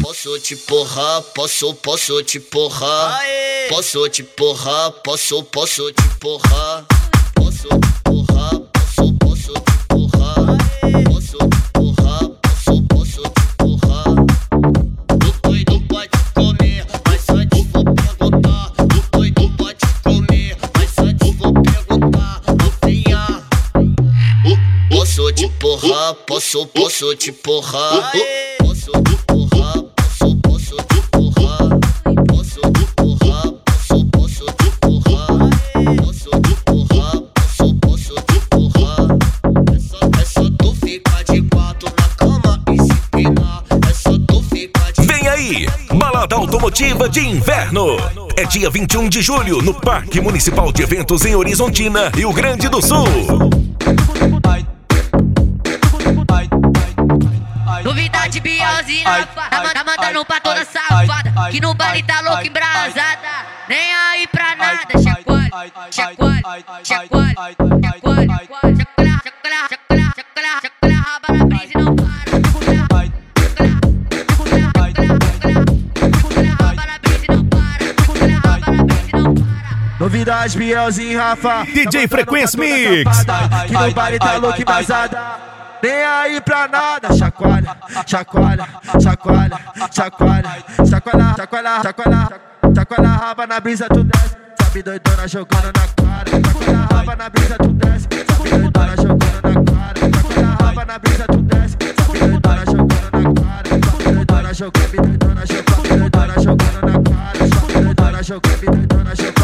Posso te porrar, posso te porrar. Posso te porrar, posso te porrar. Posso te porrar, posso te porrar. Posso te porrar, posso te porrar. O doido pode comer, mas antes vou perguntar. O doido pode comer, mas antes vou perguntar. Novinha, posso te porrar, posso te porrar. Posso te porrar, posso te porrar. Posso te porrar, posso te porrar. Posso te porrar, posso te porrar. É só tu ficar de quatro na cama e se empinar. É só tu ficar de... Vem aí, Balada Automotiva de Inverno. É dia 21 de julho no Parque Municipal de Eventos em Horizontina, Rio Grande do Sul. Novidade Bielzinha, tá mandando pra toda safada, que no baile tá louco embrasada, nem aí pra nada. Chacoalha, chacoalha, chacoalha, chacoalha, chacoalha, chacoalha, chacoalha, chacoalha, raba na brisa e não para. Raba na brisa e não para. Raba na brisa e não para. Novidade Bielzinho, Rafa, DJ Frequência Mix. que no baile tá louco embrasada, nem aí pra nada. Chacoalha, chacoalha, chacoalha, chacoalha, chacoalha, chacoalha, chacoalha, chacoalha, raba na brisa tu desce, sabe doidona jogando na cara. Chacoalha, raba na brisa tu desce, sabe doidona jogando na cara. Chacoalha, raba na brisa tu desce, sabe doidona jogando na cara. Doidona jogando, doidona jogando, doidona jogando na cara. Doidona jogando, doidona jogando.